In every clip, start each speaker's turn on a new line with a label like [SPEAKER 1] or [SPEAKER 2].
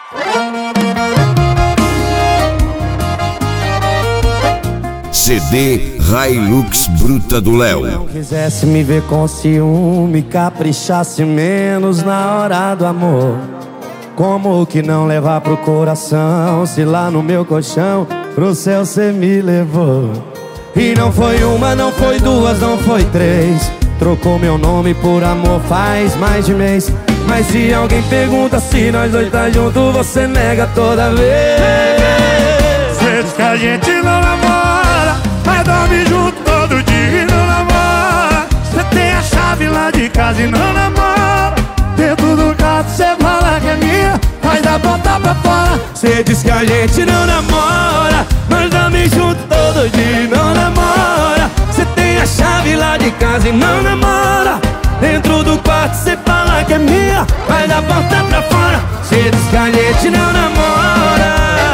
[SPEAKER 1] CD Hilux Bruta do Léo.
[SPEAKER 2] Se não quisesse me ver com ciúme, caprichasse menos na hora do amor. Como que não levar pro coração, se lá no meu colchão pro céu cê me levou? E não foi uma, não foi duas, não foi três. Trocou meu nome por amor faz mais de mês. Mas se alguém pergunta se nós dois tá junto, você nega toda vez.
[SPEAKER 3] Cê diz que a gente não namora, mas dorme junto todo dia e não namora. Cê tem a chave lá de casa e não namora. Dentro do quarto cê fala que é minha, mas da porta pra fora.
[SPEAKER 2] Cê diz que a gente não namora, mas dorme junto todo dia e não namora. Cê tem a chave lá de casa e não namora. Dentro do quarto cê fala que é minha, mas da porta pra fora. Cê diz que a gente não namora.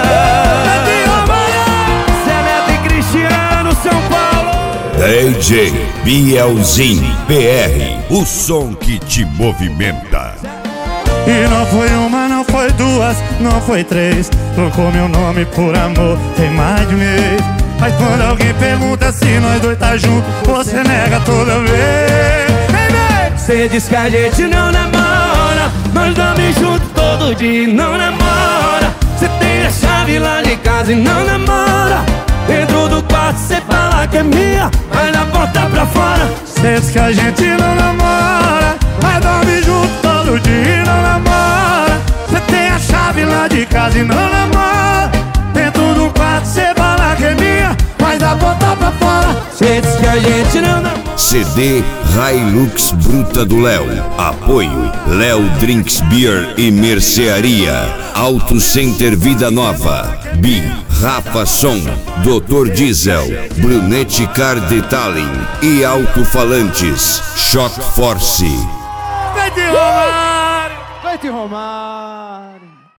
[SPEAKER 1] DJ Bielzinho PR, o som que te movimenta.
[SPEAKER 3] E não foi uma, não foi duas, não foi três. Trocou meu nome por amor, tem mais de mês. Mas quando alguém pergunta se nós dois tá junto, você nega toda vez.
[SPEAKER 2] Cê diz que a gente não namora, mas dorme junto todo dia e não namora. Cê tem a chave lá de casa e não namora. Dentro do quarto cê fala que é minha, mas na porta pra fora.
[SPEAKER 3] Cê diz que a gente não namora, mas dorme junto todo dia e não namora. Cê tem a chave lá de casa e não namora. Dentro do quarto cê fala que é minha, mas da porta pra fora.
[SPEAKER 2] Cê diz que a gente não namora.
[SPEAKER 1] CD Hilux Bruta do Léo. Apoio Léo Drinks Beer e Mercearia. Auto Center Vida Nova. Bi Rafa Som, Dr. Diesel, Brunetti Car Detailing e Alto-Falantes Shock Force.
[SPEAKER 3] Vai te Romário!
[SPEAKER 4] Vai te Romário!